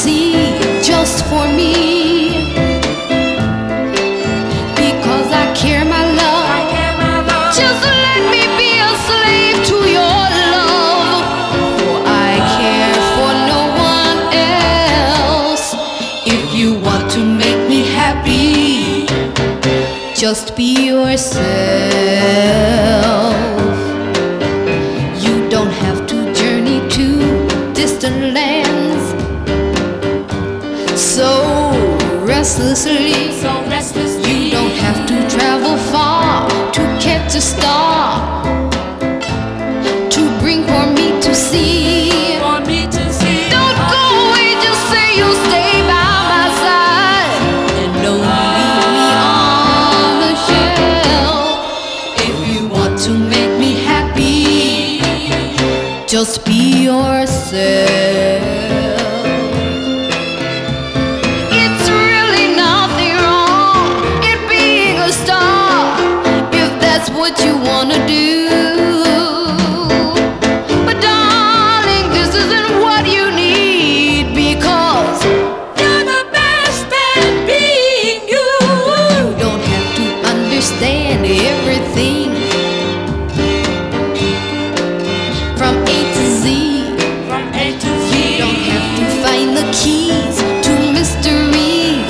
see just for me, because I care my love. Just let me be a slave to your love, for I care for no one else. If you want to make me happy, just be yourself. You don't have to journey to distant lands so restlessly. You don't have to travel far to catch a star to bring for me to see. Don't go away, just say you'll stay by my side, and don't leave me on the shelf. If you want to make me happy, just be yourself. It's really nothing wrong in being a star, if that's what you wanna do. But darling, this isn't what you need, because you're the best at being you. You don't have to understand everything from A to Z. You don't have to find the keys to mysteries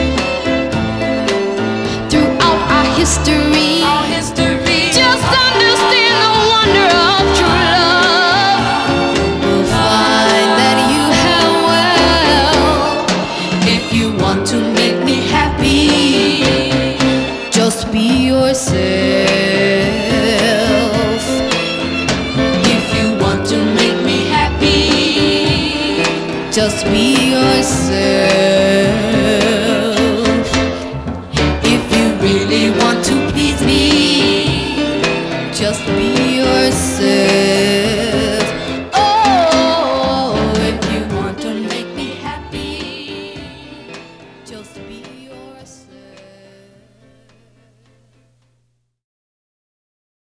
throughout our history. Just understand the wonder of true love. You'll find that you have well. If you want to make me happy, just be yourself. If you want to make me happy, just be